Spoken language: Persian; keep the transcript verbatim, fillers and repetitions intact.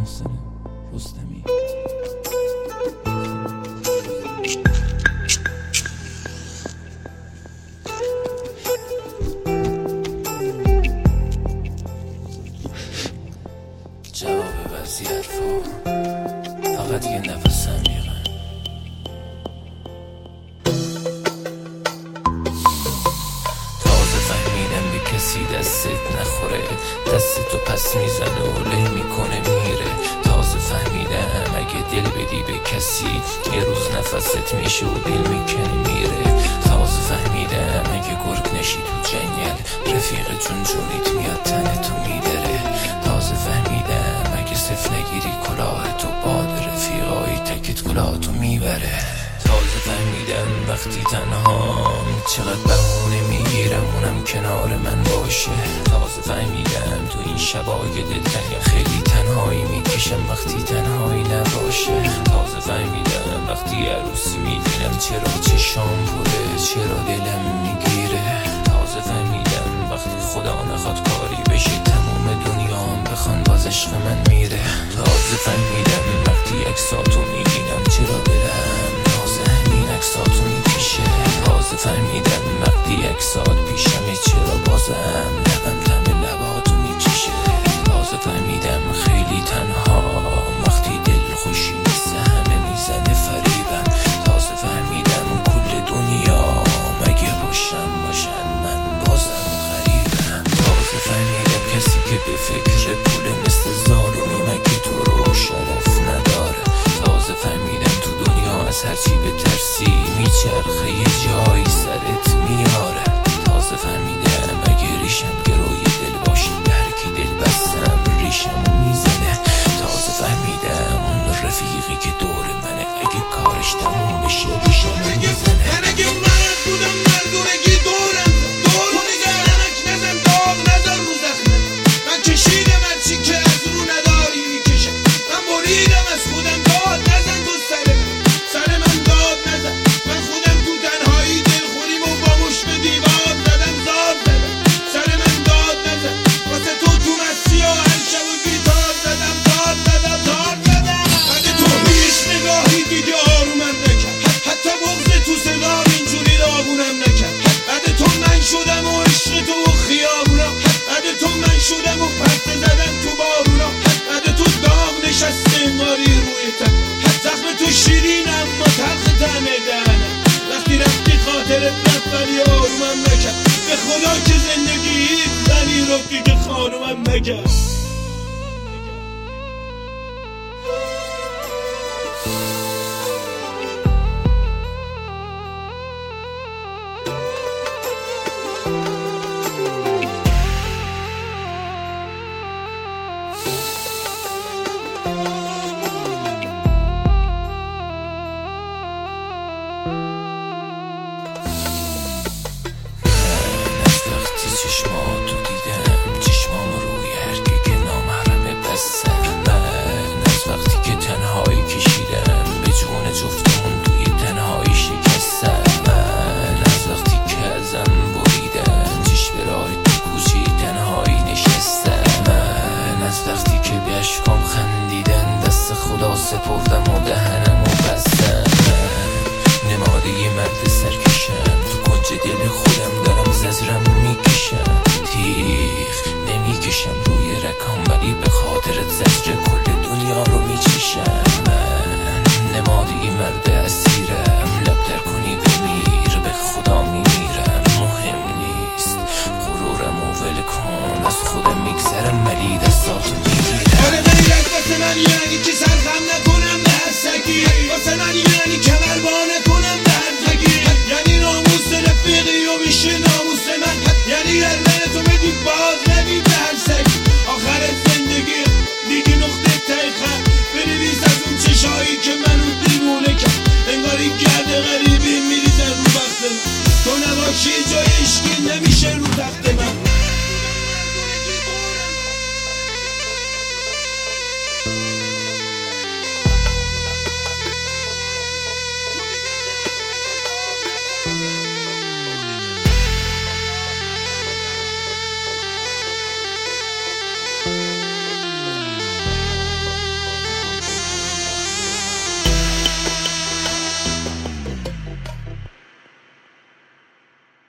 محسن رستمی. جواب بعضی حرفا فقط یه نفس عمیقه. تازه فهمیدم به کسی دستت نخوره، دستتو پس میزنه و له میکنه میره. تازه فهمیدم اگه دل بدی به کسی یه روز نفست میشه و دل میکنه میره. تازه فهمیدم اگه گرگ نشی تو جنگل رفیق چون جونیت میاد تنتو میدره. تازه فهمیدم اگه صف نگیری کلاهتو باد رفیقایی تکت کلاهتو میبره. تازه فهمیدم وقتی تنهام چقدر بهونه میگیرم اونم کنار من باشه. تازه فهمیدم تو این شبای دلتنگ خیلی تنهایی میکشم وقتی تنهایی نباشه. تازه فهمیدم وقتی عروسی میبینم چرا چشام پره، چرا دلم میگیره. تازه فهمیدم وقتی خدا نخواد کاری بشه تموم دنیام بخوان باز عشق من میره. تازه فهمیدم وقتی عکساتو میبینم چرا دلم تازه همین عکساتو میکشه. تازه فهمیدم وقتی عکسات پیشمه چرا بازم لبم دم لباتو میکشه. تازه فهمیدم خیلی تنها وقتی دل خوشی مثل همه میزنه فریبم. تازه فهمیدم کل دنیا مگه باشم باشن من بازم غریبم. تازه فهمیدم کسی که به فکر پول مثل زارونی مگه تو رو شرف نداره. تازه فهمیدم تو دنیا از هرچی به ترسی میچرخه یه جایی سرت میاره. تازه فهمیدم اگه ریشم گروی دل باشی به هرکی دل بستم ریشمو میزنه. تازه فهمیدم اون رفیقی که دور منه اگه کارش تموم بشه ریشمو میزنه. من اگه مرد بودم مردونگی دورم دور نگرنک نزن داغ نزن رو زخمه. من کشیدم هرچی که از رو نداری میکشه. من بریدم از خودم داد نزن تو سر من سر من داد نزن. من خودم تو تنهایی دلخوریم و با مشت دیوار زدم زار زدم. سر من داد نزن واسه تو تو مسیح و هر شب و گیتار زدم داد زدم داد زدم. بعد تو هیچ نگاهی دیگه آرومم نکرد، حتی بغض تو صدام اینجوری داغونم نکرد. بعد تو من شدم و عشق تو و خیابونم. بعد تو من شدم و پرته زدم تو بارونا. بعد تو داغ نشسته انگاری روی تن. زخم تو شیرین اما تلخ طعم دهنم. وقتی رفتی خاطرت رفت ولی آرومم نکرد. به خدا که زندگی ولی رو دیگه خانومم نکرد.